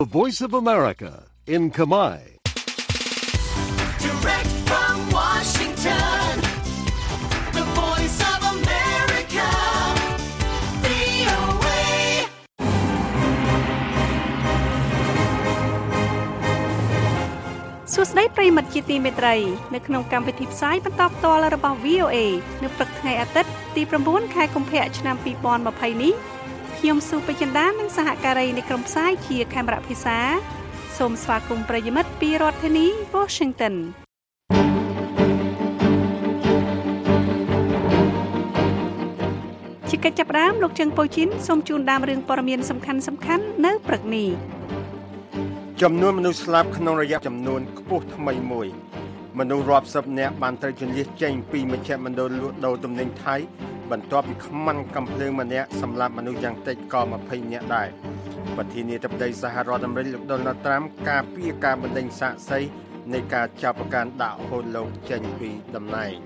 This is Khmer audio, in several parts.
The Voice of America in Khmer. Direct from Washington, the Voice of America, VOA. សួស្តីប្រិយមិត្តជាទីមេត្រីនៅក្នុងកម្មវិធីផ្សាយបន្តផ្ទាល់របស់ VOA នៅព្រឹកថ្ងៃអាទិត្យទី9ខែកុម្ភៈឆ្នាំ2020នេះខ្ញុំស៊ូពេជ្រចិន្តានិងសហការីនៃក្រុមផ្សាយជាខេមរៈភិសាសូមស្វាគមន៍ប្រិយមិត្តពីរដ្ឋធានី Washington ជាកិច្ចចាប់ផ្ដើមលោកជើងប៉ូជីនសូមជូនដើមរឿងព័ត៌មានសំខាន់ៗនៅព្រឹកនេះចំនួនមនុស្សស្លាប់ក្នុងរយៈចំនួនខ្ពស់ថ្មីមួយមនុស្សរាប់សិបនាក់បានត្រូវជន្លៀសចេញពីមជ្ឈមណ្ឌលលក់ដូរទំនិញថៃបន្ទាប់ពីខ្មាន់កាំភ្លើងម្នាក់សម្លាប់មនុស្សយ៉ាងតិចក៏20នាក់ដែរប្រធានាធិបតីសហរដ្ឋអាមេរិកលោក Donald Trump ការពារការបណ្តេញសាកសីនៃការចាប់ប្រកាន់ដាក់ហូតលោកចេញពីតំណែង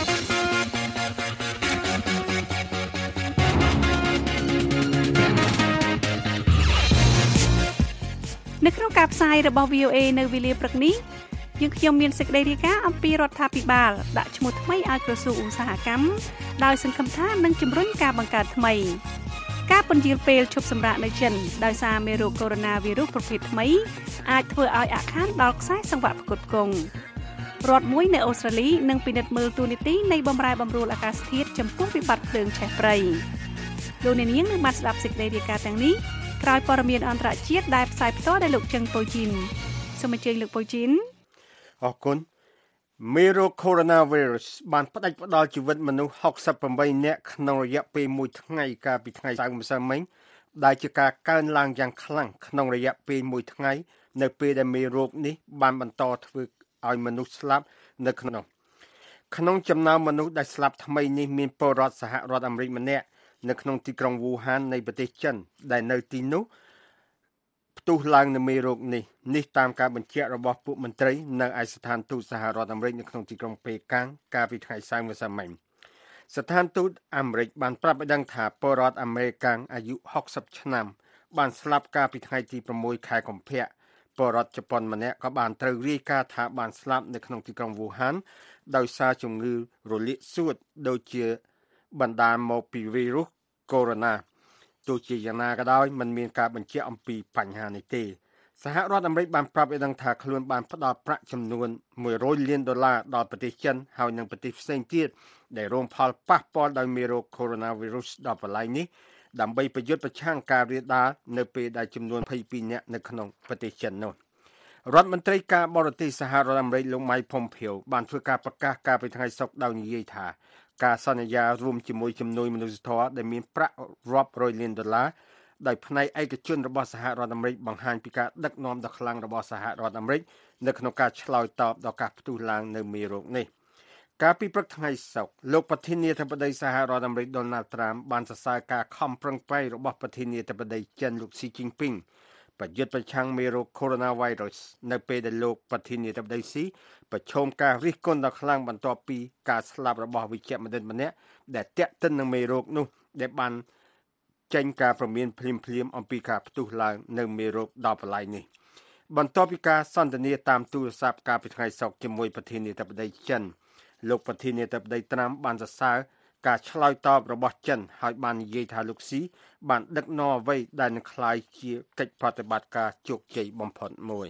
នៅក្នុងការផ្សាយរបស់ VOA នៅវេលាព្រឹកនេះយើងខ្ញុំមានសេចក្តីរាយការណ៍អំពីរដ្ឋាភិបាលដាក់ឈ្មោះថ្មីឲ្យក្រសួងឧស្សាហកម្មដោយសង្ឃឹមថានឹងជំរុញការបង្កើតថ្មីការពន្យាលពេលឈប់សម្រាកនៅចិនដោយសារមេរោគកូវីដ -19 ប្រភេទថ្មីអាចធ្វើឲ្យអាក់ខានដល់ខ្សែសង្វាក់ផ្គត់ផ្គង់រដ្ឋមួយនៅអូស្ត្រាលីនឹងពិនិត្យមើលទូនីតិនៃបម្រែបម្រួលអាកាសធាតុចំពោះវិបត្តិភ្លើងឆេះព្រៃលោកអ្នកនាងនឹងបានស្ដាប់សេចក្តីរាយការណ៍ទាំងនេះក្រោយព័ត៌មានអន្តរជាតិដែលផ្សាយផ្ទាល់ដោយលោកជឹងប៉ូជីនសូមអញ្ជើញលោកប៉ូជីនអរគុណមេរោគ Coronavirus បានផ្ដាច់ផ្ដល់ជីវិតមនុស្ស68នាក់ក្នុងរយៈពេល1ថ្ងៃកាលពីថ្ងៃសៅរ៍ម្សិលមិញដែលជាការកើនឡើងយ៉ាងខ្លាំងក្នុងរយៈពេល1ថ្ងៃនៅពេលដែលមេរោគនេះបានបន្តធ្វើឲ្យមនុស្សស្លាប់នៅក្នុងចំណោមមនុស្សដែលស្លាប់ថ្មីនេះមានពលរដ្ឋសហរដ្ឋអាមេរិកម្នាក់នៅក្នុងទីក្រុងវូហាននៃប្រទេសចិនដែលនៅទីនោះផ្ទុះឡើងនូវមេរោគនេះតាមការបញ្ជាក់របស់ពួកមន្ត្រីនៅឯស្ថានទូតសហរដ្ឋអាមេរិកនៅក្នុងទីក្រុងប៉េកាំងកាលពីថ្ងៃសៅរ៍ម្សិលមិញស្ថានទូតអាមេរិកបានប្រាប់ឲ្យដឹងថាពលរដ្ឋអាមេរិកាំងអាយុ60ឆ្នាំបានស្លាប់កាលពីថ្ងៃទី6ខែកុម្ភៈពលរដ្ឋជប៉ុនម្នាក់ក៏បានត្រូវរាយការណ៍ថាបានស្លាប់នៅក្នុងទីក្រុងវូហានដោយសារជំងឺរលាកសួតដូចជាបណ្ដាលមកពីវីរុសកូវីដ -19 ទោះជាយ៉ាងណាក៏ដោយមិនមានការបញ្ជាក់អំពីបញ្ហានេះទេសហរដ្ឋអាមេរិកបានប្រាប់ឲ្យដឹងថាខ្លួនបានផ្ដល់ប្រាក់ចំនួន$100 លានដល់ប្រទេសចិនហើយនិងប្រទេសផ្សេងទៀតដែលរងផលប៉ះពាល់ដោយមេរោគ Coronavirus ដល់បលាយនេះដើម្បីប្រយុទ្ធប្រឆាំងការរាលដាលនៅពេលដែលចំនួន22នាក់នៅក្នុងប្រទេសចិននោះរដ្ឋមន្ត្រីការបរទេសសហរដ្ឋអាមេរិកលោក Mike Pompeo បានធ្វើការប្រកាសកាលពីថ្ងៃសុក្រដោយនិយាយថាការសន្យារួមជាមួយជំនួយមនុស្សធម៌ដែលមានប្រាក់រាប់រយលាន$ដោយផ្នែកឯកជនរបស់សហរដ្ឋអាមេរិកបង្ហាញពីការដឹកនាំដ៏ខ្លាំងរបស់សហរដ្ឋអាមេរិកនៅក្នុងការឆ្លើយតបដល់ការផ្ទុះឡើងនៃមេរោគនេះកាលពីព្រឹកថ្ងៃសុក្រលោកប្រធានាធិបតីសហរដ្ឋអាមេរិក Donald Trump បានសរសើរការខំប្រឹងប្រែងរបស់ប្រធានាធិបតីចិនលោក Xi Jinping ប្រយុទ្ធប្រឆាំងមេរោគ Coronavirus នៅពេលដែលលោកប្រធានាធិបតី Xi ប្រឈមការរិះគន់ដ៏ខ្លាំងបន្ទាប់ពីការស្លាប់របស់វិជ្ជបណ្ឌិតម្នាក់ដែលទាក់ទិននឹងមេរោគនោះដែលបានចេញការព្រមានភ្លាមអំពីការផ្ទុះឡើងនៅមេរោគដល់បលាយនេះបន្ទាប់ពីការសន្ទនាតាមទូរស័ព្ទកាលពីថ្ងៃសុក្រជាមួយប្រធានាធិបតីចិនលោកប្រធានាធិបតីត្រាំបានសរសើរការឆ្លើយតបរបស់ចិនហើយបាននិយាយថាលោកស៊ីបានដឹកនាំអ្វីដែលនឹងក្លាយជាកិច្ចប្រតិបត្តិការជោគជ័យបំផុតមួយ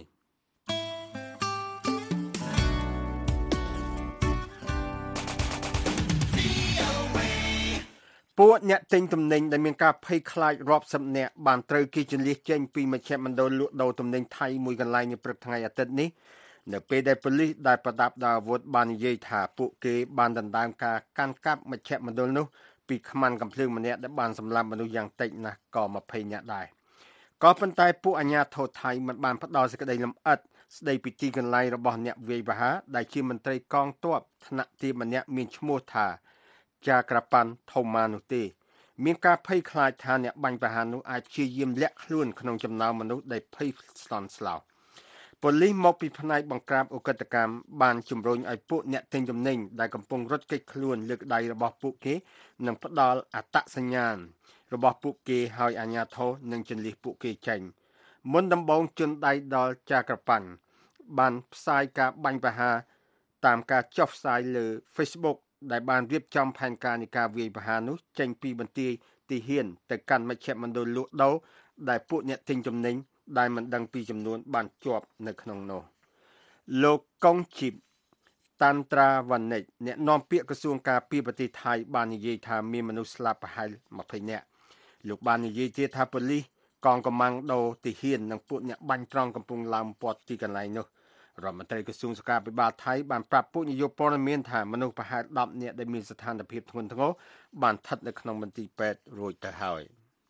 ពួកអ្នកទិញទំនិញដែលមានការភ័យខ្លាចរាប់សិបនាក់បានត្រូវគេជន្លៀសចេញពីមជ្ឈមណ្ឌលលក់ដូរទំនិញថៃមួយកន្លែងនៅព្រឹកថ្ងៃអាទិត្យនេះនៅពេលដែលប៉ូលីសដែលប្រដាប់ដោយអាវុធបាននិយាយថាពួកគេបានដណ្ដើមការកាន់កាប់មជ្ឈមណ្ឌលនោះពីខ្មាន់កាំភ្លើងម្នាក់ដែលបានសម្លាប់មនុស្សយ៉ាងតិចណាស់ក៏20នាក់ដែរក៏ប៉ុន្តែពួកអាជ្ញាធរថៃមិនបានផ្ដល់សេចក្តីលម្អិតស្ដីពីទីកន្លែងរបស់អ្នកវាយប្រហារដែលជាមន្ត្រីកងទ័ពថ្នាក់ទាបម្នាក់មានឈ្មោះថាចាក្រាប៉ាន់ថូម៉ានោះទេមានការភ័យខ្លាចថាអ្នកបាញ់ប្រហារនោះអាចព្យាយាមលាក់ខ្លួនក្នុងចំណោមមនុស្សដែលភ័យស្លន់ស្លោប៉ូលីសមកពីផ្នែកបង្ក្រាបឧក្រិដ្ឋកម្មបានជំរុញឲ្យពួកអ្នកទិញទំនិញដែលកំពុងរត់គេចខ្លួនលើកដៃរបស់ពួកគេនិងផ្ដល់អត្តសញ្ញាណរបស់ពួកគេឲ្យអាជ្ញាធរនឹងជន្លៀសពួកគេចេញមុនដំបូងជន់ដៃដល់ចាក្រប៉ាន់បានផ្សាយការបាញ់ប្រហារតាមការចុះផ្សាយលើ Facebook ដែលបានរៀបចំផែនការនៃការវាយប្រហារនោះចេញពីបន្ទាយទីហ៊ានទៅកាន់មជ្ឈមណ្ឌលលក់ដូរដែលពួកអ្នកទិញទំនិញដែលមិនដឹងពីចំនួនបានជាប់នៅក្នុងនោះលោកកុងជីបតាន់ត្រាវ៉ានិចអ្នកនាំពាក្យក្រសួងការពារប្រទេសថៃបាននិយាយថាមានមនុស្សស្លាប់ប្រហែល20នាក់លោកបាននិយាយទៀតថាប៉ូលីសកងកម្លាំងដូរទីហ៊ាននិងពួកអ្នកបាញ់ត្រង់កំពុងឡើងព័ទ្ធទីកន្លែងនោះរដ្ឋមន្ត្រីក្រសួងសុខាភិបាលថៃបានប្រាប់ពួកនាយកព័ត៌មានថាមនុស្សប្រហែល10នាក់ដែលមានស្ថានភាពធ្ងន់ធ្ងរបានស្ថិតនៅក្នុងមន្ទីរពេទ្យរួចទៅហើយ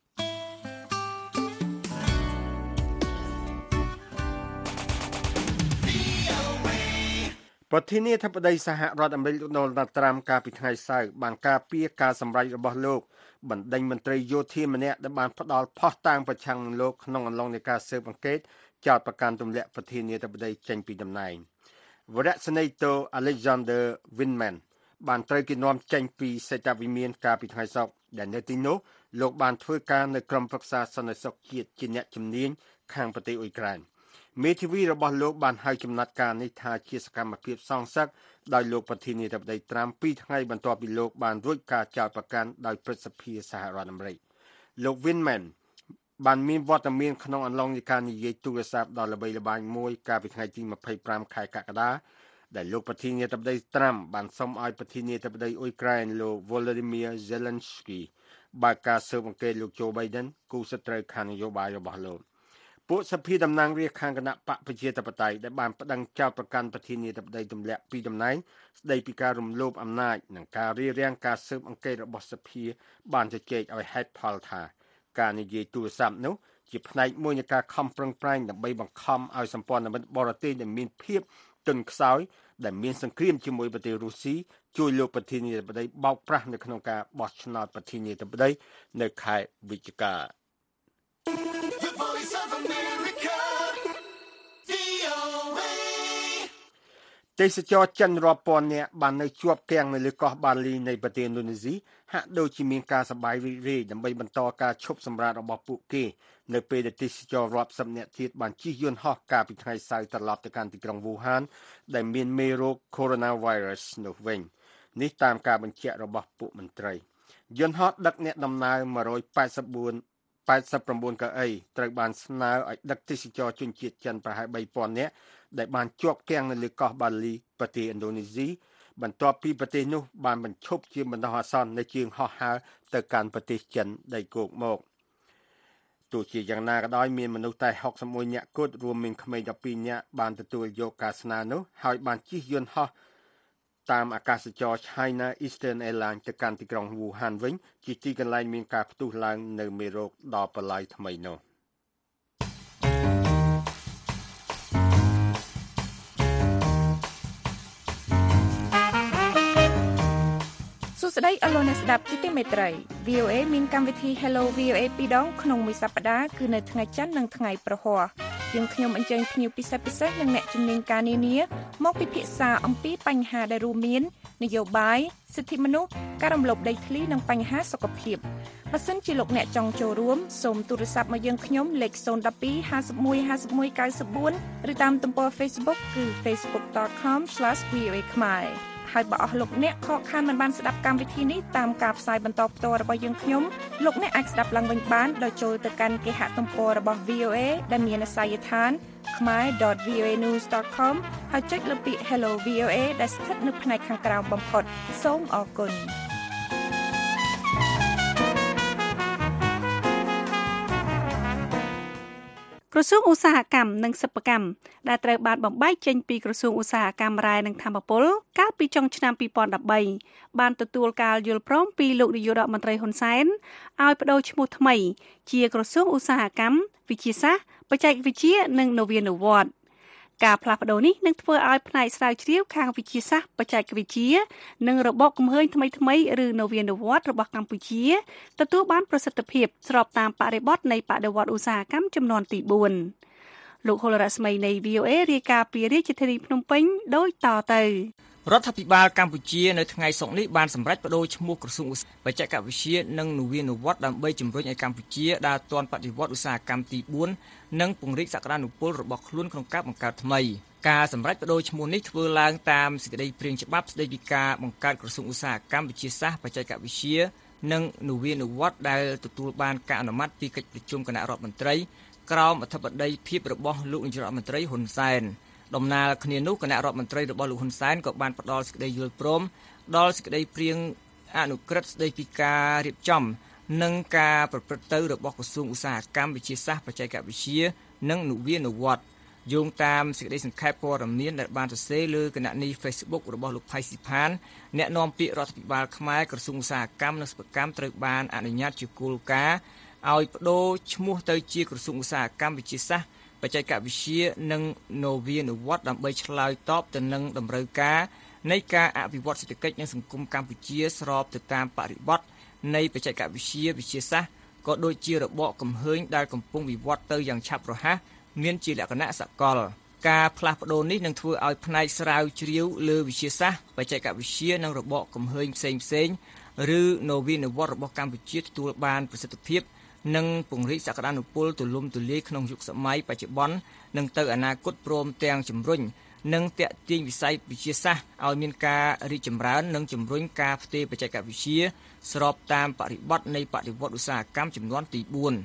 ប្រធានាធិបតីសហរដ្ឋអាមេរិកលោកដូណាល់ត្រាំកាលពីថ្ងៃសៅរ៍បានការពារការសម្រេចរបស់លោកបណ្ដេញមន្ត្រីយោធាម្នាក់ដែលបានផ្ដាល់ផុសតាងប្រឆាំងនឹងលោកក្នុងអំឡុងនៃការស៊ើបអង្កេតចោទប្រកាន់ទម្លាក់ប្រធានាធិបតីចេញពីតំណែងវរៈសេនីតូ Alexander Vindman បានត្រូវគេនាំចេញពីសេតវិមានកាលពីថ្ងៃសុក្រដែលនៅទីនោះលោកបានធ្វើការនៅក្រុមប្រឹក្សាសន្តិសុខជាតិជាអ្នកជំនាញខាងប្រទេសអ៊ុយក្រែនមេធាវីរបស់លោកបានហៅចំណាត់ការនេះថាជាសកម្មភាពសងសឹកដោយលោកប្រធានាធិបតីត្រាំ2ថ្ងៃបន្ទាប់ពីលោកបានរួចការចោទប្រកាន់ដោយព្រឹទ្ធសភាសហរដ្ឋអាមេរិកលោក Vindman បានមានវត្តមានក្នុងអំឡុងនៃការនិយាយទូរស័ព្ទដល់ល្បីល្បាញមួយកាលពីថ្ងៃទី25ខែកក្កដាដែលលោកប្រធានាធិបតីត្រាំបានសុំឲ្យប្រធានាធិបតីអ៊ុយក្រែនលោក Volodymyr Zelensky បើកការស៊ើបអង្កេតលោក Joe Biden គូសត្រូវខាងនយោបាយរបស់លោកពួកសភាតំណាងរាស្ត្រខាងគណៈបកប្រជាធិបតេយ្យដែលបានប្តឹងចោទប្រកាន់ប្រធានាធិបតីទម្លាក់ពីតំណែងស្ដីពីការរំលោភអំណាចនិងការរារាំងការស៊ើបអង្កេតរបស់សភាបានជជែកឲ្យហេតុផលថាការនិយាយទូរស័ព្ទនោះជាផ្នែកមួយនៃការខំប្រឹងប្រែងដើម្បីបង្ខំឲ្យសម្ព័ន្ធមិត្តបរទេសដែលមានភាពទន់ខ្សោយដែលមានសង្គ្រាមជាមួយប្រទេសរុស្ស៊ីជួយលោកប្រធានាធិបតីបោកប្រាស់នៅក្នុងការបោះឆ្នោតប្រធានាធិបតីនៅខែវិច្ឆិកាទេសចរចិនរាប់ពាន់នាក់បាននៅជាប់គាំងនៅលើកោះបាលីនៃប្រទេសឥណ្ឌូនេស៊ីហាក់ដូចជាមានការសប្បាយរីករាយដើម្បីបន្តការឈប់សម្រាករបស់ពួកគេនៅពេលដែលទេសចររាប់សិបនាក់ទៀតបានជិះយន្តហោះកាលពីថ្ងៃសៅរ៍ត្រឡប់ទៅកាន់ទីក្រុងវូហានដែលមានមេរោគ Coronavirus នោះវិញនេះតាមការបញ្ជាក់របស់ពួកមន្ត្រីយន្តហោះដឹកអ្នកដំណើរ189 កៅអីត្រូវបានស្នើឲ្យដឹកទេសចរជនជាតិចិនប្រហែល 3000 នាក់ដែលបានជាប់គាំងនៅលើកោះបាលីប្រទេសឥណ្ឌូនេស៊ីបន្ទាប់ពីប្រទេសនោះបានបញ្ឈប់ជាបណ្ដោះអាសន្ននៅជើងហោះហើរទៅកាន់ប្រទេសចិនដីគោកមកទោះជាយ៉ាងណាក៏ដោយមានមនុស្សតែ61នាក់គត់រួមមានក្មេង12នាក់បានទទួលយកការស្នើនោះហើយបានជិះយន្តហោះតាមអាកាសចរ China Eastern Airlines ទៅកាន់ទីក្រុងវូហានវិញជាទីកន្លែងមានការផ្ទុះឡើងនៅមេរោគដល់បលាយថ្មីនោះសួស្តីអស់លោកអ្នកស្ដាប់ជាទីមេត្រី VOA មានកម្មវិធី Hello VOA ពីរដងក្នុងមួយសប្តាហ៍គឺនៅថ្ងៃច័ន្ទនិងថ្ងៃប្រហ័សយើងខ្ញុំអញ្ជើញភ្ញៀវពិសេសនិងអ្នកជំនាញការនានាមកពិភាក្សាអំពីបញ្ហាដែលរួមមាននយោបាយសិទ្ធិមនុស្សការរំលោភដីធ្លីនិងបញ្ហាសុខភាពបើសិនជាលោកអ្នកចង់ចូលរួមសូមទូរស័ព្ទមកយើងខ្ញុំលេខ012 51 51 94ឬតាមទំព័រ Facebook គឺ facebook.com/voa ខ្មែរហើយបើអស់លោកអ្នកខកខានមិនបានស្ដាប់កម្មវិធីនេះតាមការផ្សាយបន្តផ្ទាល់របស់យើងខ្ញុំលោកអ្នកអាចស្ដាប់ឡើងវិញបានដោយចូលទៅកាន់គេហទំព័ររបស់ VOA ដែលមានអាសយដ្ឋាន khmer.voanews.com ហើយចុចលើពាក្យ Hello VOA ដែលស្ថិតនៅផ្នែកខាងក្រោមបំផុតសូមអរគុណក្រសួងឧស្សាហកម្មនិងសិប្បកម្មដែលត្រូវបានបំបែកចេញពីក្រសួងឧស្សាហកម្មរ៉ែនិងធម្មពលកាលពីចុងឆ្នាំ2013បានទទួលការយល់ព្រមពីលោកនាយករដ្ឋមន្ត្រីហ៊ុនសែនឲ្យបដូរឈ្មោះថ្មីជាក្រសួងឧស្សាហកម្មវិទ្យាសាស្ត្របច្ចេកវិទ្យានិងនវានុវត្តន៍ការផ្លាស់ប្ដូរនេះនឹងធ្វើឲ្យផ្នែកស្រាវជ្រាវខាងវិទ្យាសាស្ត្របច្ចេកវិទ្យានិងរបបគំហើញថ្មីៗឬនវានុវត្តន៍របស់កម្ពុជាទទួលបានប្រសិទ្ធភាពស្របតាមបរិបទនៃបដិវត្តន៍ឧស្សាហកម្មចំនួនទី4លោកហុលរស្មីនៃ VOA រាយការណ៍ពីរាជធានីភ្នំពេញដូចតទៅរដ្ឋាភិបាលកម្ពុជានៅថ្ងៃសុក្រនេះបានសម្រេចបដូរឈ្មោះក្រសួងបច្ចេកវិទ្យានិងនវានុវត្តន៍ដើម្បីជំរុញឲ្យកម្ពុជាដើរទាន់បដិវត្តន៍ឧស្សាហកម្មទី4និងពង្រីកសក្តានុពលរបស់ខ្លួនក្នុងការបង្កើតថ្មីការសម្រេចបដូរឈ្មោះនេះធ្វើឡើងតាមសេចក្តីព្រាងច្បាប់ស្តីពីការបង្កើតក្រសួងឧស្សាហកម្មវិទ្យាសាស្ត្របច្ចេកវិទ្យានិងនវានុវត្តន៍ដែលទទួលបានការអនុម័តពីកិច្ចប្រជុំគណៈរដ្ឋមន្ត្រីក្រោមអធិបតីភាពរបស់លោកនាយករដ្ឋមន្ត្រីហ៊ុនសែនដំណើរគ្នានោះគណៈរដ្ឋមន្ត្រីរបស់លោកហ៊ុនសែនក៏បានផ្ដល់សេចក្តីយល់ព្រមដល់សេចក្តីព្រាងអនុក្រឹត្យស្តីពីការរៀបចំនិងការប្រព្រឹត្តទៅរបស់ក្រសួងឧស្សាហកម្មវិទ្យាសាស្ត្របច្ចេកវិទ្យានិងនវានុវត្តន៍យោងតាមសេចក្តីសង្ខេបព័ត៌មានដែលបានសរសេរលើគណនី Facebook របស់លោកផៃស៊ីផានអ្នកនាំពាក្យរដ្ឋាភិបាលខ្មែរក្រសួងឧស្សាហកម្មនិងសិប្បកម្មត្រូវបានអនុញ្ញាតជាគោលការណ៍ឲ្យបដូរឈ្មោះទៅជាក្រសួងឧស្សាហកម្មវិទ្យាសាស្ត្របច្ចេកវិទ្យានិងនវានុវត្តន៍ដើម្បីឆ្លើយតបទៅនឹងតម្រូវការនៃការអភិវឌ្ឍសេដ្ឋកិច្ចនិងសង្គមកម្ពុជាស្របទៅតាមបរិបទនៃបច្ចេកវិទ្យាវិទ្យាសាស្ត្រក៏ដូចជារបបកំហើញដែលកំពុងវិវត្តទៅយ៉ាងឆាប់រហ័សមានជាលក្ខណៈសកលការផ្លាស់ប្ដូរនេះនឹងធ្វើឲ្យផ្នែកស្រាវជ្រាវលើវិទ្យាសាស្ត្របច្ចេកវិទ្យានិងរបបកំហើញផ្សេងៗឬនវានុវត្តន៍របស់កម្ពុជាទទួលបានប្រសិទ្ធភាពនិងពង្រីកសក្តានុពលទូលំទូលាយក្នុងយុគសម័យបច្ចុប្បន្ននិងទៅអនាគតព្រមទាំងជំរុញនិងទាក់ទាញវិស័យវិទ្យាសាស្ត្រឲ្យមានការរីកចម្រើននិងជំរុញការផ្ទេរបច្ចេកវិទ្យាស្របតាមបរិបទនៃបដិវត្តន៍ឧស្សាហកម្មចំនួនទី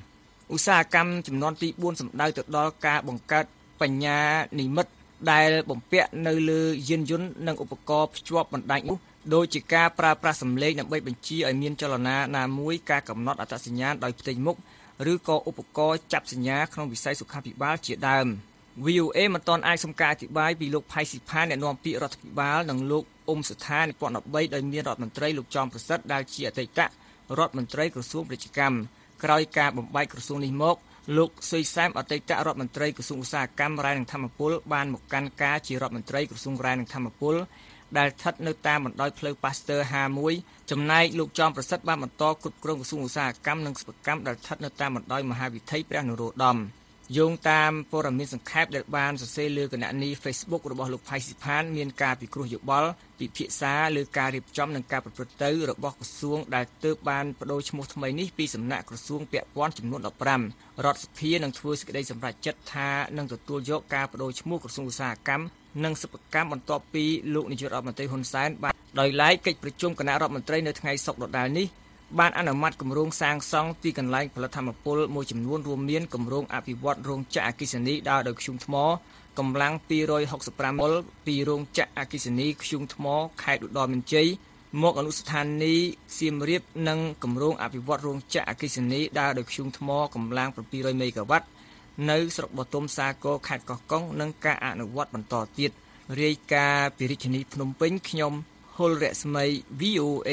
4ឧស្សាហកម្មចំនួនទី4សំដៅទៅដល់ការបង្កើតបញ្ញានិមិត្តដែលបំពាក់នៅលើយានយន្តនិងឧបករណ៍ភ្ជាប់បណ្ដាញនោះដោយជាការប្រើប្រាស់សម្លេងដើម្បីបញ្ជាឲ្យមានចលនាណាមួយការកំណត់អត្តសញ្ញាណដោយផ្ទៃមុខឬក៏ឧបករណ៍ចាប់សញ្ញាក្នុងវិស័យសុខាភិបាលជាដើម VOA មិនទាន់អាចសុំការអធិប្បាយពីលោកផៃស៊ីផានអ្នកនាំពាក្យរដ្ឋាភិបាលនិងលោកអ៊ុំសុថានិពន្ធ13ដោយមានរដ្ឋមន្ត្រីលោកចំប្រសិទ្ធដែលជាអតីតរដ្ឋមន្ត្រីក្រសួងពាណិជ្ជកម្មក្រោយការបំបែកក្រសួងនេះមកលោកស៊ុយសែមអតីតរដ្ឋមន្ត្រីក្រសួងឧស្សាហកម្មរ៉ែនិងធម្មពលបានមកកាន់ការជារដ្ឋមន្ត្រីក្រសួងរ៉ែនិងធម្មពលដែលស្ថិតនៅតាមបណ្ដោយផ្លូវប៉ាស្ទ័រ51ចំណែកលោកចំប្រសិទ្ធបានបន្តគ្រប់គ្រងក្រសួងឧស្សាហកម្មនិងសិប្បកម្មដែលស្ថិតនៅតាមបណ្ដោយមហាវិថីព្រះនរោត្តមយោងតាមព័ត៌មានសង្ខេបដែលបានសរសេរលើគណនី Facebook របស់លោកផៃស៊ីផានមានការពិគ្រោះយោបល់ពិភាក្សាលើការរៀបចំនិងការប្រព្រឹត្តទៅរបស់ក្រសួងដែលទើបបានបដូរឈ្មោះថ្មីនេះពីសំណាក់ក្រសួងពាក់ព័ន្ធចំនួន15រដ្ឋសភានឹងធ្វើសេចក្តីសម្រេចចិត្តថានឹងទទួលយកការបដូរឈ្មោះក្រសួងឧស្សាហកម្មនិងសិប្បកម្មបន្ទាប់ពីលោកនាយករដ្ឋមន្ត្រីហ៊ុនសែនបានដោយឡែកកិច្ចប្រជុំគណៈរដ្ឋមន្ត្រីនៅថ្ងៃសុក្រដដែលនេះបានអនុម័តគម្រោងសាងសង់ទីកន្លែងផលិតធម្មពលមួយចំនួនរួមមានគម្រោងអភិវឌ្ឍរោងចក្រអគ្គិសនីដើរដោយធ្យូងថ្មកម្លាំង265មុលពីរោងចក្រអគ្គិសនីធ្យូងថ្មខេត្តឧត្តរមានជ័យមកអនុស្ថានីយ៍សៀមរាបនិងគម្រោងអភិវឌ្ឍរោងចក្រអគ្គិសនីដើរដោយធ្យូងថ្មកម្លាំង700មេហ្គាវ៉ាត់នៅស្រុកបទុមសាគរខេត្តកោះកុងនិងការអនុវត្តបន្តទៀតរាយការណ៍ពីរាជធានីភ្នំពេញខ្ញុំហុលរស្មី VOA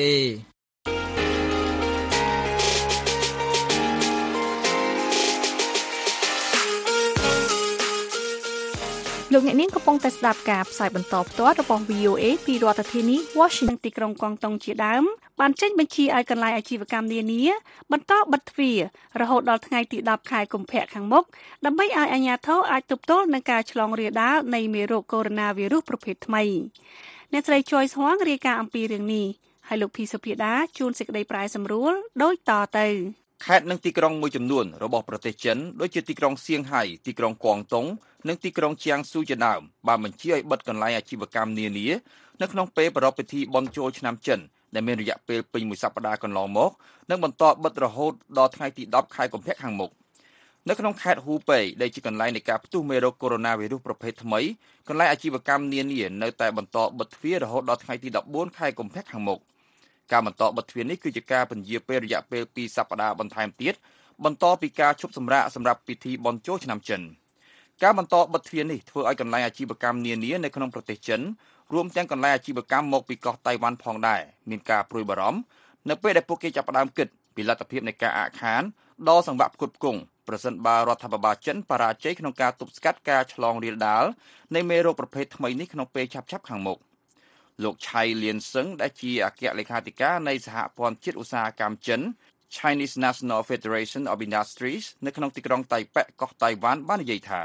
លោកអ្នកនាងកំពុងតែស្ដាប់ការផ្សាយបន្តផ្ទាល់របស់ VOA ពីរដ្ឋធានី Washington ទីក្រុងកុងតុងជាដើមបានចេញបញ្ជាឲ្យកន្លែងអាជីវកម្មនានាបន្តបិទទ្វាររហូតដល់ថ្ងៃទី10ខែកុម្ភៈខាងមុខដើម្បីឲ្យអាជ្ញាធរអាចទប់ទល់នឹងការឆ្លងរាលដាលនៃមេរោគកូវីដ -19 ប្រភេទថ្មីអ្នកស្រី Joy ស្វងរាយការណ៍អំពីរឿងនេះហើយលោកភីសុភាដាជួនសេចក្តីប្រាយសម្រួលដូចតទៅខេត្តនិងទីក្រុងមួយចំនួនរបស់ប្រទេសចិនដូចជាទីក្រុងសៀងហៃទីក្រុងកួងតុងនិងទីក្រុងជាងស៊ូជាដើមបានបញ្ជាឲ្យបិទកន្លែងអាជីវកម្មនានានៅក្នុងពេលប្រារព្ធពិធីបុណ្យចូលឆ្នាំចិនដែលមានរយៈពេលពេញមួយសប្តាហ៍កន្លងមកនិងបន្តបិទរហូតដល់ថ្ងៃទី10ខែកុម្ភៈខាងមុខនៅក្នុងខេត្តហ៊ូប៉េដែលជាកន្លែងនៃការផ្ទុះមេរោគកូវីដ -19 ប្រភេទថ្មីកន្លែងអាជីវកម្មនានានៅតែបន្តបិទទ្វាររហូតដល់ថ្ងៃទី14ខែកុម្ភៈខាងមុខការបន្តបិទទ្វារនេះគឺជាការពន្យាពេលរយៈពេល2សប្តាហ៍បន្ថែមទៀតបន្តពីការឈប់សម្រាកសម្រាប់ពិធីបុណ្យចូលឆ្នាំចិនការបន្តបិទទ្វារនេះធ្វើឲ្យកន្លែងអាជីវកម្មនានានៅក្នុងប្រទេសចិនរួមទាំងកន្លែងអាជីវកម្មមកពីកោះតៃវ៉ាន់ផងដែរមានការព្រួយបារម្ភនៅពេលដែលពួកគេចាប់ផ្ដើមគិតពីលទ្ធភាពនៃការអាក់ខានដល់សង្វាក់ផ្គត់ផ្គង់ប្រសិនបើរដ្ឋាភិបាលចិនបរាជ័យក្នុងការទប់ស្កាត់ការឆ្លងរាលដាលនៃមេរោគប្រភេទថ្មីនេះក្នុងពេលឆាប់ៗខាងមុខលោកឆៃលៀនសឹងដែលជាអគ្គលេខាធិការនៃសហព័ន្ធជាតិឧស្សាហកម្មចិន Chinese National Federation of Industries នៅក្នុងទីក្រុងតៃប៉េកោះតៃវ៉ាន់បាននិយាយថា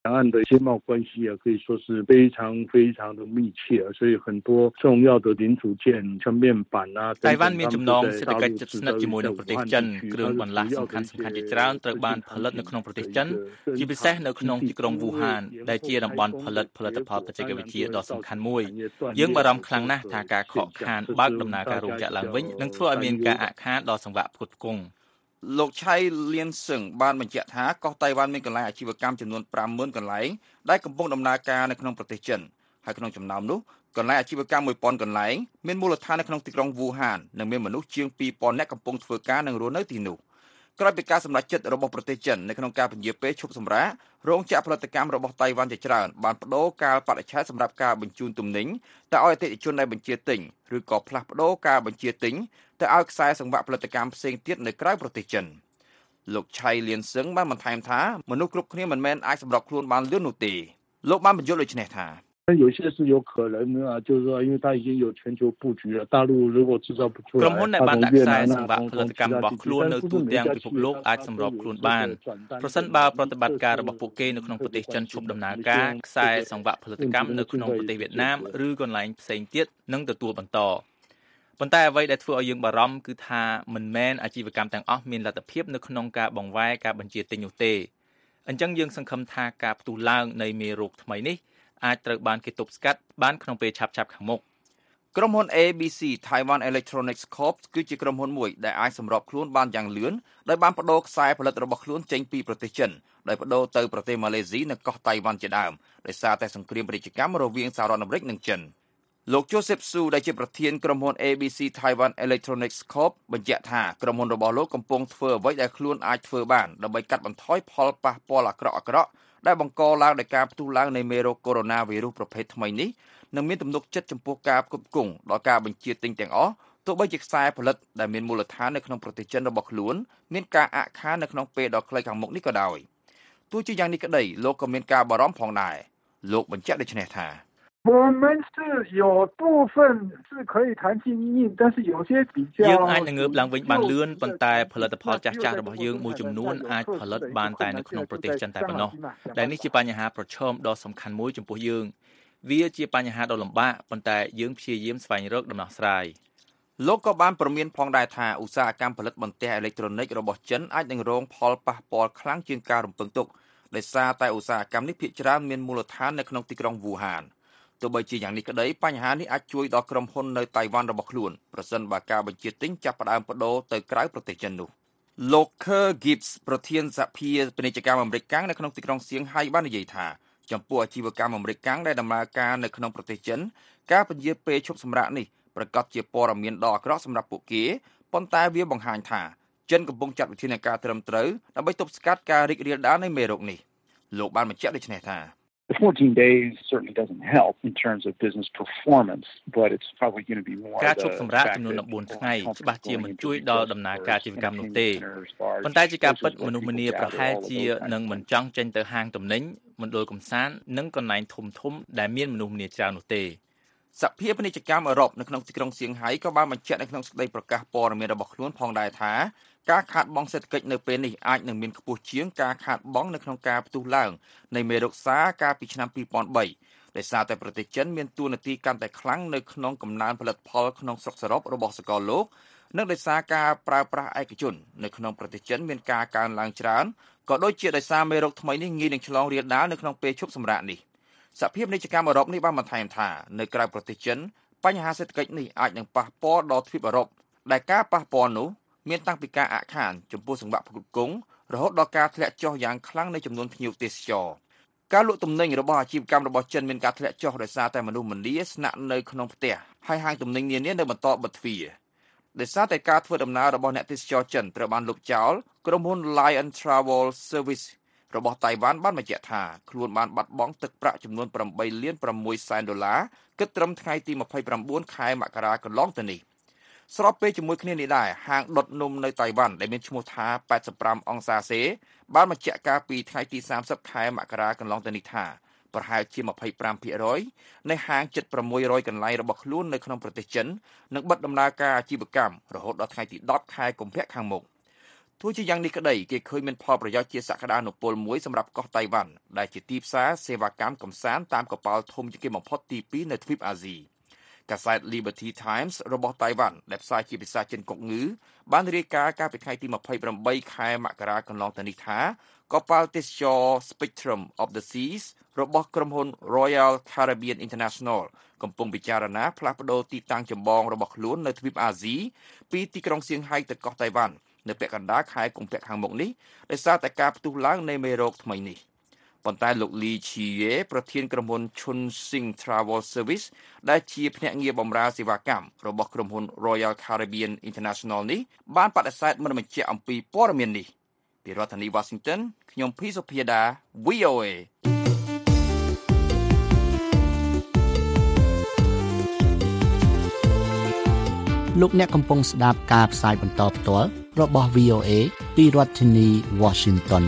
两岸的经贸关系可以说是非常非常的密切，所以很多重要的零组件像面板啊តៃវ៉ាន់មានចំណងសេដ្ឋកិច្ចជិតស្និទ្ធជាមួយនឹងប្រទេសចិនគ្រឿងបន្លាស់សំខាន់ៗជាច្រើនត្រូវបានផលិតនៅក្នុងប្រទេសចិនជាពិសេសនៅក្នុងទីក្រុងវូហានដែលជាតំបន់ផលិតផលិតផលបច្ចេកវិទ្យាដ៏សំខាន់មួយយើងបារម្ភខ្លាំងណាស់ថាការខកខានបើកដំណើរការរោងចក្រឡើងវិញនឹងធ្វើឲ្យមានការអាក់ខានដល់សង្វាក់ផ្គត់ផ្គង់លោកឆៃលៀនសឹងបានបញ្ជាក់ថាកោះតៃវ៉ាន់មានកន្លែងអាជីវកម្មចំនួន 50,000 កន្លែងដែលកំពុងដំណើរការនៅក្នុងប្រទេសចិនហើយក្នុងចំណោមនោះកន្លែងអាជីវកម្ម 1000 កន្លែងមានមូលដ្ឋាននៅក្នុងទីក្រុងវូហាននិងមានមនុស្សជាង 2000 នាក់កំពុងធ្វើការនិងរស់នៅទីនោះក្រោយពីការសម្រេចចិត្តរបស់ប្រទេសចិននៅក្នុងការពន្យាពេលឈប់សម្រាករោងចក្រផលិតកម្មរបស់តៃវ៉ាន់ជាច្រើនបានបដូរកាលបរិច្ឆេទសម្រាប់ការបញ្ជូនទំនិញទៅឲ្យអតិថិជនដែលបញ្ជាទិញឬក៏ផ្លាស់ប្ដូរការបញ្ជាទិញទៅឲ្យខ្សែសង្វាក់ផលិតកម្មផ្សេងទៀតនៅក្រៅប្រទេសចិនលោកឆៃលៀនសឹងបានបន្ថែមថាមនុស្សគ្រប់គ្នាមិនមែនអាចសម្របខ្លួនបានលឿននោះទេលោកបានបញ្យល់ដូចនេះថា有些是有可能的就是说因为它已经有全球布局了大陆如果制造不出来ក្រុមហ៊ុនដែលបានដាក់ខ្សែសង្វាក់ផលិតកម្មរបស់ខ្លួននៅទូទាំងពិភពលោកអាចសម្របខ្លួនបានប្រសិនបើប្រតិបត្តិការរបស់ពួកគេនៅក្នុងប្រទេសចិនឈប់ដំណើរការខ្សែសង្វាក់ផលិតកម្មនៅក្នុងប្រទេសវៀតណាមឬកន្លែងផ្សេងទៀតនឹងទទួលបន្តប៉ុន្តែអ្វីដែលធ្វើឲ្យយើងបារម្ភគឺថាមិនមែនអាជីវកម្មទាំងអស់មានលទ្ធភាពនៅក្នុងការបង្វែរការបញ្ជាទិញនោះទេអញ្ចឹងយើងសង្ឃឹមថាការផ្ទុះឡើងនៃមេរោគថ្មីនេះអាចត្រូវបានគេទប់ស្កាត់បានក្នុងពេលឆាប់ៗខាងមុខក្រុមហ៊ុន ABC Taiwan Electronics Corp គឺជាក្រុមហ៊ុនមួយដែលអាចសម្របខ្លួនបានយ៉ាងលឿនដោយបានបដូរខ្សែផលិតរបស់ខ្លួនចេញពីប្រទេសចិនដោយបដូរទៅប្រទេសម៉ាឡេស៊ីនិងកោះតៃវ៉ាន់ជាដើមដោយសារតែសង្គ្រាមពាណិជ្ជកម្មរវាងសហរដ្ឋអាមេរិកនិងចិនលោក Joseph Su ដែលជាប្រធានក្រុមហ៊ុន ABC Taiwan Electronics Corp បញ្ជាក់ថាក្រុមហ៊ុនរបស់លោកកំពុងធ្វើអ្វីដែលខ្លួនអាចធ្វើបានដើម្បីកាត់បន្ថយផលប៉ះពាល់អាក្រក់ដែលបង្កឡើងដោយការផ្ទុះឡើងនៃមេរោគកូវីដ -19 ប្រភេទថ្មីនេះនិងមានទំនុកចិត្តចំពោះការផ្គត់ផ្គង់ដល់ការបញ្ជាទិញទាំងអស់ទោះបីជាខ្សែផលិតដែលមានមូលដ្ឋាននៅក្នុងប្រទេសចិនរបស់ខ្លួនមានការអាក់ខាននៅក្នុងពេលដ៏ខ្លីខាងមុខនេះក៏ដោយទោះជាយ៉ាងនេះក្តីលោកក៏មានការបារម្ភផងដែរលោកបញ្ជាក់ដូចនេះថាយើងអាចនឹងងើបឡើងវិញបានលឿនប៉ុន្តែផលិតផលចាស់ៗរបស់យើងមួយចំនួនអាចផលិតបានតែនៅក្នុងប្រទេសចិនតែប៉ុណ្ណោះដែលនេះជាបញ្ហាប្រឈមដ៏សំខាន់មួយចំពោះយើងវាជាបញ្ហាដ៏លំបាកប៉ុន្តែយើងព្យាយាមស្វែងរកដំណោះស្រាយលោកក៏បានព្រមានផងដែរថាឧស្សាហកម្មផលិតបន្ទះអេឡិចត្រូនិករបស់ចិនអាចនឹងរងផលប៉ះពាល់ខ្លាំងជាងការរំពឹងទុកដោយសារតែឧស្សាហកម្មនេះភាគច្រើនមានមូលដ្ឋាននៅក្នុងទីក្រុងវូហានទោះបីជាយ៉ាងនេះក្តីបញ្ហានេះអាចជួយដល់ក្រុមហ៊ុននៅតៃវ៉ាន់របស់ខ្លួនប្រសិនបើការបញ្ជាទិញចាប់ផ្ដើមបដូរទៅក្រៅប្រទេសចិននោះលោក Kerr Gibbs ប្រធានសហភាពពាណិជ្ជកម្មអាមេរិកកាំងនៅក្នុងទីក្រុងសៀងហៃបាននិយាយថាចំពោះអាជីវកម្មអាមេរិកកាំងដែលដំណើរការនៅក្នុងប្រទេសចិនការពន្យាពេលឈប់សម្រាកនេះប្រកាសជាព័ត៌មានដ៏អាក្រក់សម្រាប់ពួកគេប៉ុន្តែវាបង្ហាញថាចិនកំពុងចាត់វិធានការត្រឹមត្រូវដើម្បីទប់ស្កាត់ការរីករាលដាលនៃមេរោគនេះលោកបានបញ្ជាក់ដូចនេះថា The 14 days certainly doesn't help in terms of business performance, but it's probably going to be more ការជប់សម្រាកចំនួន14ថ្ងៃច្បាស់ជាមិនជួយដល់ដំណើរការអាជីវកម្មនោះទេប៉ុន្តែជាការពិតមនុស្សម្នាប្រហែលជានឹងមិនចង់ចេញទៅហាងទំនិញមណ្ឌលកម្សាន្តនិងកន្លែងធំៗដែលមានមនុស្សម្នាច្រើននោះទេសភាពាណិជ្ជកម្មអឺរ៉ុបនៅក្នុងទីក្រុងសៀងហៃក៏បានបញ្ជាក់នៅក្នុងសេចក្តីប្រកាសព័ត៌មានរបស់ខ្លួនផងដែរថាការខាតបង់សេដ្ឋកិច្ចនៅពេលនេះអាចនឹងមានខ្ពស់ជាងការខាតបង់នៅក្នុងការផ្ទុះឡើងនៃមេរោគសាកាលពីឆ្នាំ2003ដោយសារតែប្រទេសចិនមានតួនាទីកាន់តែខ្លាំងនៅក្នុងកំណើនផលិតផលក្នុងស្រុកសរុបរបស់សកលលោកនិងដោយសារការប្រើប្រាស់ឯកជននៅក្នុងប្រទេសចិនមានការកើនឡើងច្រើនក៏ដូចជាដោយសារមេរោគថ្មីនេះងាយនឹងឆ្លងរាលដាលនៅក្នុងពេលឈប់សម្រាកនេះសហភាពពាណិជ្ជកម្មអឺរ៉ុបនេះបានបន្ថែមថានៅក្រៅប្រទេសចិនបញ្ហាសេដ្ឋកិច្ចនេះអាចនឹងប៉ះពាល់ដល់ទ្វីបអឺរ៉ុបដែលការប៉ះពាល់នោះមានតាំងពីការអាក់ខានចំពោះសង្វាក់ផ្គត់ផ្គង់រហូតដល់ការធ្លាក់ចុះយ៉ាងខ្លាំងនៃចំនួនភ្ញៀវទេសចរការលក់ទំនិញរបស់អាជីវកម្មរបស់ចិនមានការធ្លាក់ចុះដោយសារតែមនុស្សម្នាស្នាក់នៅក្នុងផ្ទះហើយហាងទំនិញនានានៅបន្តបិទទ្វារដោយសារតែការធ្វើដំណើររបស់អ្នកទេសចរចិនត្រូវបានលុបចោលក្រុមហ៊ុន Lion Travel Service របស់តៃវ៉ាន់បានបញ្ជាក់ថាខ្លួនបានបាត់បង់ទឹកប្រាក់ចំនួន$8.6 លានគិតត្រឹមថ្ងៃទី29ខែមករាកន្លងទៅនេះស្របពេលជាមួយគ្នានេះដែរហាងដុតនំនៅតៃវ៉ាន់ដែលមានឈ្មោះថា85អង្សាសេបានបញ្ជាក់ការពីថ្ងៃទី30ខែមករាកន្លងទៅនេះថាប្រហែលជា 25% នៃហាងជិត600កន្លែងរបស់ខ្លួននៅក្នុងប្រទេសចិននឹងបិទដំណើរការអាជីវកម្មរហូតដល់ថ្ងៃទី10ខែកុម្ភៈខាងមុខទោះជាយ៉ាងនេះក្តីគេឃើញមានផលប្រយោជន៍ជាសក្តានុពលមួយសម្រាប់កោះតៃវ៉ាន់ដែលជាទីផ្សារសេវាកម្មកំសាន្តតាមកប៉ាល់ធំជាងគេបំផុតទី2នៅទ្វីបអាស៊ីកាសែត Liberty Times របស់តៃវ៉ាន់ដែលផ្សាយជាភាសាចិនកុកងឺបានរាយការណ៍កាលពីថ្ងៃទី28ខែមករាកន្លងទៅនេះថាកប៉ាល់ទេសចរ Spectrum of the Seas របស់ក្រុមហ៊ុន Royal Caribbean International កំពុងពិចារណាផ្លាស់ប្តូរទីតាំងចម្បងរបស់ខ្លួននៅទ្វីបអាស៊ីពីទីក្រុងសៀងហៃទៅកោះតៃវ៉ាន់នៅពាក់កណ្ដាលខែកុម្ភៈខាងមុខនេះដោយសារតែការផ្ទុះឡើងនៃមេរោគថ្មីនេះប៉ុន្តែលោក Lee Chie ប្រធានក្រុមហ៊ុន Chun Sing Travel Service ដែលជាភ្នាក់ងារបម្រើសេវាកម្មរបស់ក្រុមហ៊ុន Royal Caribbean International នេះបានបដិសេធមិនបញ្ជាក់អំពីព័ត៌មាននេះពីរដ្ឋធានី Washington ខ្ញុំភីសុភាដា VOA លោកអ្នកកំពុងស្ដាប់ការផ្សាយបន្តផ្ទាល់របស់ VOA ពីរដ្ឋធានី Washington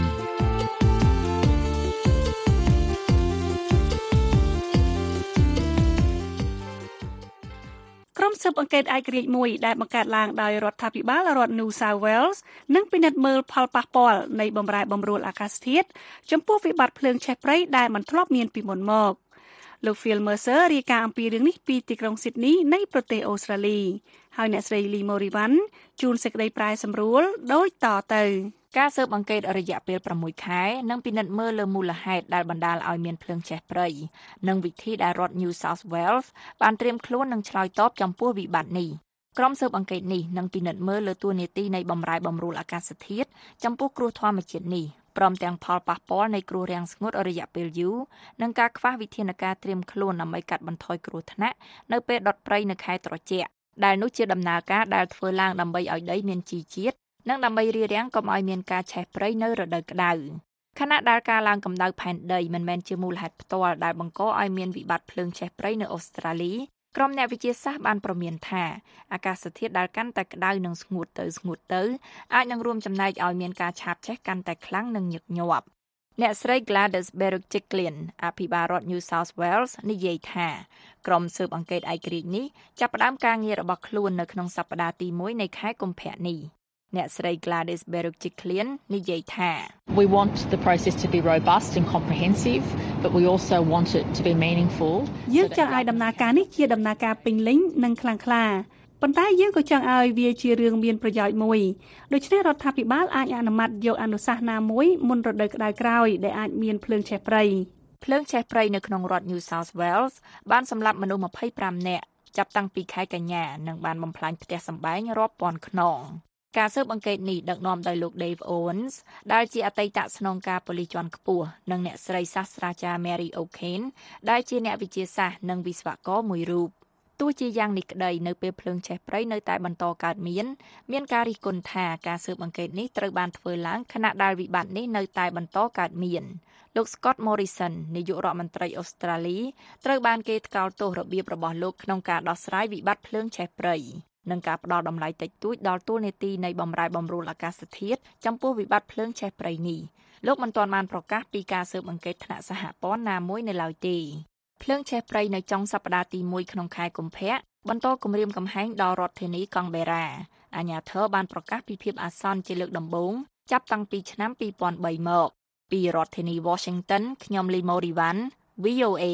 ក្រុមស៊ើបអង្កេតឯករាជ្យមួយដែលបង្កើតឡើងដោយរដ្ឋាភិបាលរដ្ឋ New South Wales នឹងពិនិត្យមើលផលប៉ះពាល់នៃបម្រែបម្រួលអាកាសធាតុចំពោះវិបត្តិភ្លើងឆេះព្រៃដែលមិនធ្លាប់មានពីមុនមកលោក Phil Mercer រាយការណ៍អំពីរឿងនេះពីទីក្រុង Sydney នៃប្រទេសអូស្ត្រាលីហើយអ្នកស្រី Lee Morivan ជួនសេចក្តីប្រាយសម្រួលដូចតទៅការស៊ើបអង្កេតរយៈពេល6ខែនឹងពិនិត្យមើលលើមូលហេតុដែលបណ្ដាលឲ្យមានភ្លើងឆេះព្រៃនិងវិធីដែលរដ្ឋ New South Wales បានត្រៀមខ្លួននឹងឆ្លើយតបចំពោះវិបត្តិនេះក្រុមស៊ើបអង្កេតនេះនឹងពិនិត្យមើលលើតួនាទីនៃបម្រែបម្រួលអាកាសធាតុចំពោះគ្រោះធម្មជាតិនេះព្រមទាំងផលប៉ះពាល់នៃគ្រោះរាំងស្ងួតរយៈពេលយូរនិងការខ្វះវិធានការត្រៀមខ្លួនដើម្បីកាត់បន្ថយគ្រោះថ្នាក់នៅពេលដុតព្រៃនៅខែត្រជាក់ដែលនោះជាដំណើរការដែលធ្វើឡើងដើម្បីឲ្យដីមានជីជាតិនិងដើម្បីរារាំងកុំឲ្យមានការឆេះព្រៃនៅរដូវក្តៅខណៈដែលការឡើងកម្ដៅផែនដីមិនមែនជាមូលហេតុផ្ទាល់ដែលបង្កឲ្យមានវិបត្តិភ្លើងឆេះព្រៃនៅអូស្ត្រាលីក្រុមអ្នកវិទ្យាសាស្ត្របានប្រមានថាអាកាសធាតុដែលកាន់តែក្តៅនិងស្ងួតទៅអាចនឹងរួមចំណែកឲ្យមានការឆាបឆេះកាន់តែខ្លាំងនិងញឹកញាប់អ្នកស្រី Gladys Berejiklian អភិបាលរដ្ឋ New South Wales និយាយថាក្រុមស៊ើបអង្កេតឯករាជ្យនេះចាប់ផ្ដើមការងាររបស់ខ្លួននៅក្នុងសប្តាហ៍ទី1នៃខែកុម្ភៈនេះអ្នកស្រី Gladys Berejiklian និយាយថា We want the process to be robust and comprehensive, but we also want it to be meaningful. យើងចង់ឲ្យដំណើរការនេះជាដំណើរការពេញលេញនិងខ្លាំងក្លាប៉ុន្តែយើងក៏ចង់ឲ្យវាជារឿងមានប្រយោជន៍មួយដូច្នេះរដ្ឋាភិបាលអាចអនុម័តយកអនុសាសន៍ណាមួយមុនរដូវក្តៅក្រោយដែលអាចមានភ្លើងឆេះព្រៃភ្លើងឆេះព្រៃនៅក្នុងរដ្ឋ New South Wales បានសម្លាប់មនុស្ស25នាក់ចាប់តាំងពីខែកញ្ញានិងបានបំផ្លាញផ្ទះសម្បែងរាប់ពាន់ខ្នងការស៊ើបអង្កេតនេះដឹកនាំដោយលោក Dave Owens ដែលជាអតីតស្នងការប៉ូលីសជាន់ខ្ពស់និងអ្នកស្រីសាស្ត្រាចារ្យ Mary O'Kane ដែលជាអ្នកវិទ្យាសាស្ត្រនិងវិស្វករមួយរូបទោះជាយ៉ាងនេះក្តីនៅពេលភ្លើងឆេះព្រៃនៅតែបន្តកើតមានការរិះគន់ថាការស៊ើបអង្កេតនេះត្រូវបានធ្វើឡើងខណៈដែលវិបត្តិនេះនៅតែបន្តកើតមានលោក Scott Morrison នាយករដ្ឋមន្ត្រីអូស្ត្រាលីត្រូវបានគេថ្កោលទោសរបៀបរបស់លោកក្នុងការដោះស្រាយវិបត្តិភ្លើងឆេះព្រៃនិងការផ្ដល់តម្លៃតិចតួចដល់តួនាទីនៃបម្រែបម្រួលអាកាសធាតុចំពោះវិបត្តិភ្លើងឆេះព្រៃនេះលោកមិនទាន់បានប្រកាសពីការស៊ើបអង្កេតថ្នាក់សហព័ន្ធណាមួយនៅឡើយទេភ្លើងឆេះព្រៃនៅចុងសប្តាហ៍ទី1ក្នុងខែកុម្ភៈបន្តគំរាមកំហែងដល់រដ្ឋធានីកង់បេរ៉ាអាជ្ញាធរបានប្រកាសពីភាពអាសន្នជាលើកដំបូងចាប់តាំងពីឆ្នាំ2003មកពីរដ្ឋធានី Washington ខ្ញុំ Lee Morivan VOA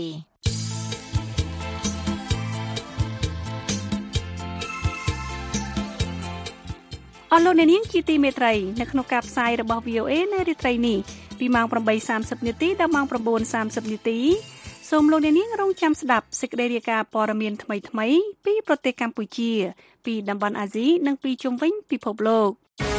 អស់លោកអ្នកនាងជាទីមេត្រីនៅក្នុងការផ្សាយរបស់ VOA នៅរាត្រីនេះពីម៉ោង 8:30 នាទីដល់ម៉ោង 9:30 នាទីសូមលោកអ្នកនាងរងចាំស្ដាប់សេចក្តីរាយការណ៍ព័ត៌មានថ្មីៗពីប្រទេសកម្ពុជាពីតំបន់អាស៊ីនិងពីជុំវិញពិភពលោក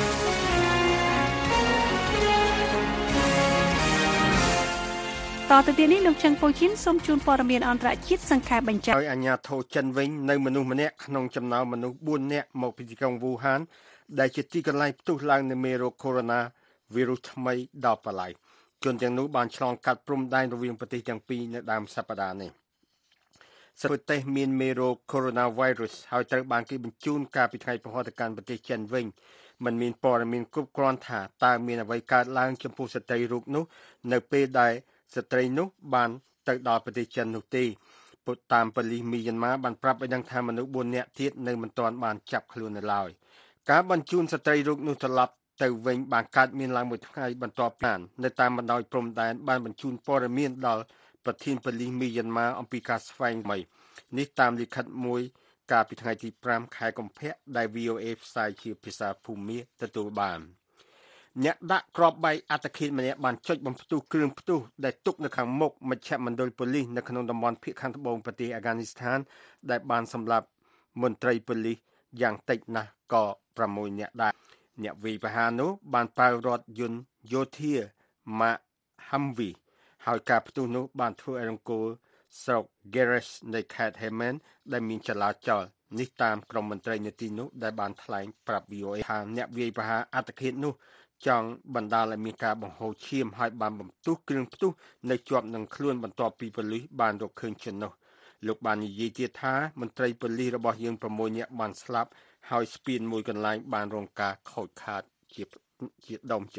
តទៅទៀតនេះលោកច័ន្ទពូជីនសូមជូនព័ត៌មានអន្តរជាតិសង្ខេបបញ្ជាក់ឲ្យអាជ្ញាធរចិនវិញនៅមនុស្សម្នាក់ក្នុងចំណោមមនុស្ស4នាក់មកពីទីក្រុងវូហានដែលជាទីកន្លែងផ្ទុះឡើងនៃមេរោគ Coronavirus ថ្មីដល់បល័យជនទាំងនោះបានឆ្លងកាត់ព្រំដែនរវាងប្រទេសទាំងពីរនៅដើមសប្តាហ៍នេះប្រទេសមានមេរោគ Coronavirus ហើយត្រូវបានគេបញ្ជូនកាលពីថ្ងៃពហុទៅកាន់ប្រទេសចិនវិញមិនមានព័ត៌មានគ្រប់គ្រាន់ថាតើមានអ្វីកើតឡើងចំពោះស្ត្រីរូបនោះនៅពេលដែលស្ត្រីនោះបានទៅដល់ប្រទេសចិននោះទេពុទ្ធតាមប៉ូលីសមីយ៉ាន់ម៉ាបានប្រាប់ឲ្យដឹងថាមនុស្ស4នាក់ទៀតនៅមិនទាន់បានចាប់ខ្លួននៅឡើយការបញ្ជូនស្ត្រីរូបនោះត្រឡប់ទៅវិញបានកើតមានឡើងមួយថ្ងៃបន្ទាប់ពីនៅតាមបណ្ដោយព្រំដែនបានបញ្ជូនព័ត៌មានដល់ប្រធានប៉ូលីសមីយ៉ាន់ម៉ាអំពីការស្វែងរកនេះតាមលិខិតមួយកាលពីថ្ងៃទី5ខែកុម្ភៈដែល VOA ផ្សាយជាភាសាភូមាទទួលបានអ្នកដាក់គ្រាប់បែកអត្តឃាតម្នាក់បានចុចបំផ្ទុះគ្រឿងផ្ទុះដែលទុកនៅខាងមុខមជ្ឈមណ្ឌលប៉ូលីសនៅក្នុងតំបន់ភាគខាងត្បូងប្រទេសអាហ្គានីស្ថានដែលបានសម្លាប់មន្ត្រីប៉ូលីសយ៉ាងតិចណាស់ក៏6នាក់ដែរអ្នកវាយប្រហារនោះបានប្រើរថយន្តយោធា Mack Humvee ហើយការផ្ទុះនោះបានធ្វើឲ្យរង្គោលស្រុក Gerres នៃខេត្ត Helmand ដែលមានចលាចលនេះតាមក្រុមមន្ត្រីនៅទីនោះដែលបានថ្លែងប្រាប់ VOA ថាអ្នកវាយប្រហារអត្តឃាតនោះចង់បណ្ដាលឲ្យមានការបង្ហូរឈាមហើយបានបំផ្ទុះគ្រឿងផ្ទុះនៅជាប់នឹងខ្លួនបន្ទាប់ពីប៉ូលីសបានរកឃើញជននោះលោកបាននិយាយទៀតថាមន្ត្រីប៉ូលីសរបស់យើង6នាក់បានស្លាប់ហើយស្ពានមួយកន្លែងបានរងការខូចខាតជាដុំ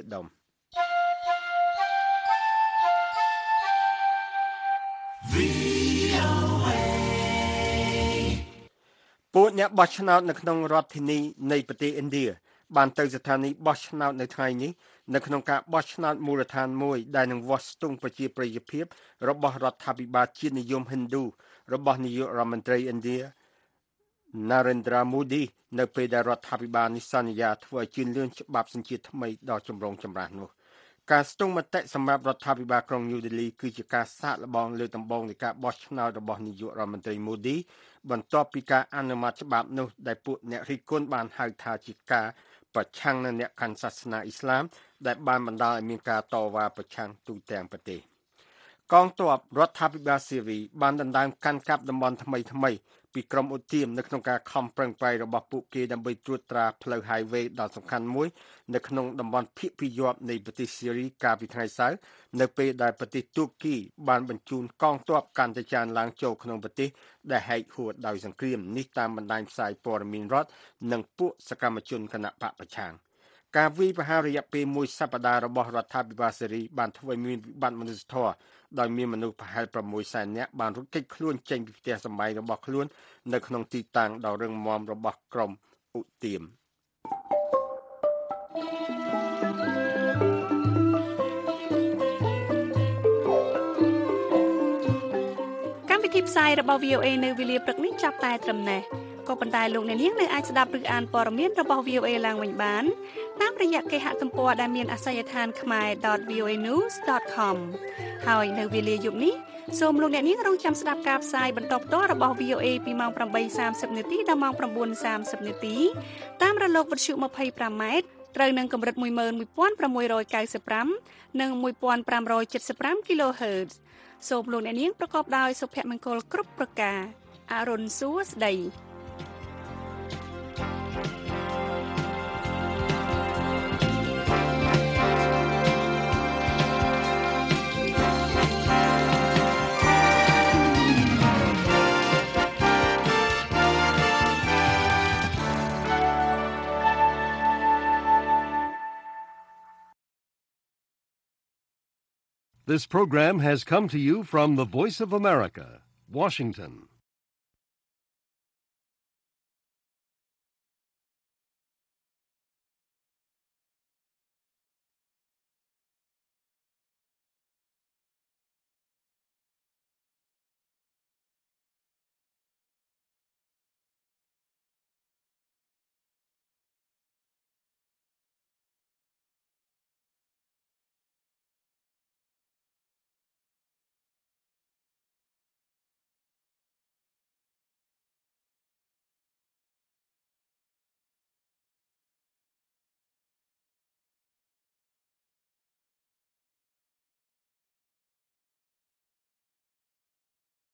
ពួកអ្នកបោះឆ្នោតនៅក្នុងរដ្ឋធានីនៃប្រទេសឥណ្ឌាបានទៅស្ថានីយ៍បោះឆ្នោតនៅថ្ងៃនេះនៅក្នុងការបោះឆ្នោតមូលដ្ឋានមួយដែលនឹងវាស់ស្ទង់ប្រជាប្រិយភាពរបស់រដ្ឋាភិបាលជាតិនិយមហិណ្ឌូរបស់នាយករដ្ឋមន្ត្រីឥណ្ឌា Narendra Modi នៅពេលដែលរដ្ឋាភិបាលនេះសន្យាធ្វើឲ្យជឿនលឿនច្បាប់សញ្ជាតិថ្មីដល់ចម្រុងចម្រាស់នោះការស្ទង់មតិសម្រាប់រដ្ឋាភិបាលក្រុងញូដេលីគឺជាការសាកល្បងលើកដំបូងនៃការបោះឆ្នោតរបស់នាយករដ្ឋមន្ត្រី Modi បន្ទាប់ពីការអនុម័តច្បាប់នោះដែលពួកអ្នករិះគន់បានហៅថាជាការប្រឆាំងនឹងអ្នកកាន់សាសនាអ៊ីស្លាមដែលបានបណ្ដាលឲ្យមានការតវ៉ាប្រឆាំងទូទាំងប្រទេសកងទ័ពរដ្ឋាភិបាលស៊ីរីបានដណ្ដើមកាន់កាប់តំបន់ថ្មីពីក្រុមឧទាមនៅក្នុងការខំប្រឹងប្រែងរបស់ពួកគេដើម្បីត្រួតត្រាផ្លូវ highway ដ៏សំខាន់មួយនៅក្នុងតំបន់ភាគពាយ័ព្យនៃប្រទេសស៊ីរីកាលពីថ្ងៃសៅរ៍នៅពេលដែលប្រទេសទួរគីបានបញ្ជូនកងទ័ពកាន់តែច្រើនឡើងចូលក្នុងប្រទេសដែលហែកហួរដោយសង្គ្រាមនេះតាមបណ្ដាញផ្សាយព័ត៌មានរដ្ឋនិងពួកសកម្មជនគណបកប្រឆាំងការវាយប្រហាររយៈពេលមួយសប្តាហ៍របស់រដ្ឋាភិបាលសេរីបានធ្វើឲ្យមានវិបត្តិមនុស្សធម៌ដោយមានមនុស្សប្រហែល600,000នាក់បានរត់គេចខ្លួនចេញពីផ្ទះសម្បែងរបស់ខ្លួននៅក្នុងទីតាំងដ៏រឹងមាំរបស់ក្រុមឧទាមកម្មវិធីផ្សាយរបស់ VOA នៅវេលាព្រឹកនេះចាប់តែត្រឹមនេះក៏ប៉ុន្តែលោកអ្នកនាងនៅអាចស្ដាប់ឬអានព័ត៌មានរបស់ VOA ឡើងវិញបានតាមរយៈគេហទំព័រដែលមានអាសយដ្ឋាន khmer.voanews.com ហើយនៅវេលាយប់នេះសូមលោកអ្នកនាងរងចាំស្ដាប់ការផ្សាយបន្តផ្ទាល់របស់ VOA ពីម៉ោង 8:30 នាទីដល់ម៉ោង 9:30 នាទីតាមរលកវិទ្យុ 25 ម៉ែត្រត្រូវនឹងកម្រិត 11695 និង 1575 kHz សូមលោកអ្នកនាងប្រកបដោយសុភមង្គលគ្រប់ប្រការអរុនសួស្ដី This program has come to you from the Voice of America, Washington.